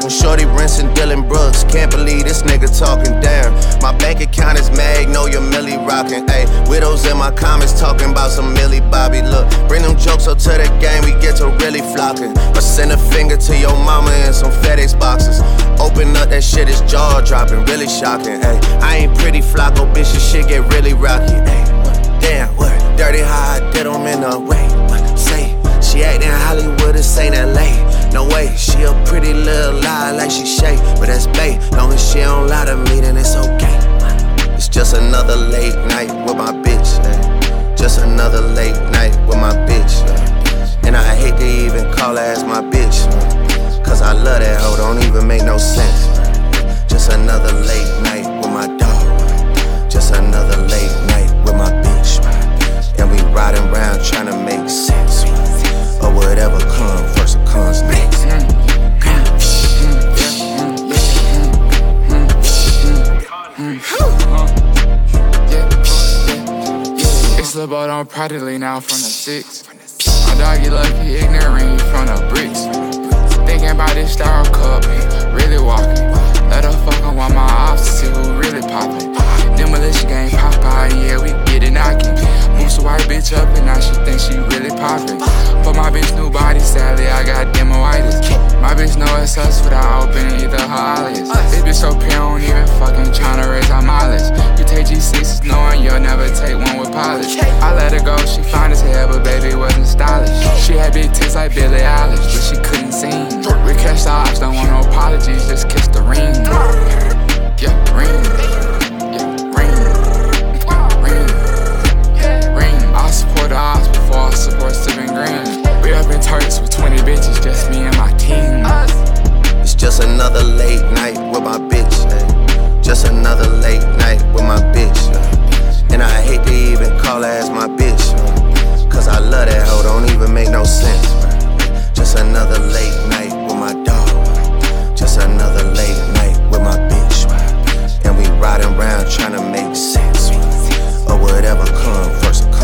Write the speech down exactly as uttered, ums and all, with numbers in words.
talking. Shorty rinsing Dylan Brooks. Can't believe this nigga talking down. My bank account is Magnolia Millie rocking. Ayy, widows in my comments talking about some Millie Bobby. Look, bring them jokes up to the game, we get to really flocking. Or send a finger to your mama in some FedEx boxes. Open up that shit, it's jaw dropping, really shocking. Ayy, I ain't pretty Flocko, bitch, this shit get really rocky. Ayy, damn, what? Dirty how I did them in the way. What? Say, she actin' Hollywood, this ain't L A. No way, she a pretty little lie like she Shay, but that's bae. Long as she don't lie to me, then it's okay. It's just another late night with my bitch. Ay. Just another late night with my bitch. Ay. And I hate to even call her as my bitch. Ay. Cause I love that hoe, don't even make no sense. Ay. Just another late night with my dog. Ay. Just another late night with my bitch. Ay. And we riding around trying to make sense. Ay. Or whatever comes first, it comes next. It's Lil' Bo, don't proudly now from the six. My dog, you lucky, ignorant, you from the bricks. Thinking about this star cup, really walking. Let her fuck on my ops to see who really poppin'. Demolition game, Popeye, yeah, we get it knockin'. Moves a white bitch up and now she thinks she really poppin'. But my bitch new body, sadly, I got demoitis. My bitch know it's us without opening either her eyelids. This bitch so pure, don't even fucking tryna raise our mileage. You take G sixes knowing you'll never take one with polish. I let her go, she fine as hell, but baby wasn't stylish. She had big tits like Billie Eilish, but she couldn't sing. We catch the ops, don't want no apologies, just kiss the ring. Yeah, ring. Yeah, ring. Ring. Ring. I support the ops before I support Steven Green. We up in Turks with twenty bitches, just me and my team. It's just another late night with my bitch. Ay. Just another late night with my bitch. Ay. And I hate to even call her as my bitch. Ay. Cause I love that hoe, don't even make no sense. Ay. Just another late night with my dog. Ay. Just another late night with my bitch. Ay. And we riding around trying to make sense. Ay. Or whatever comes first.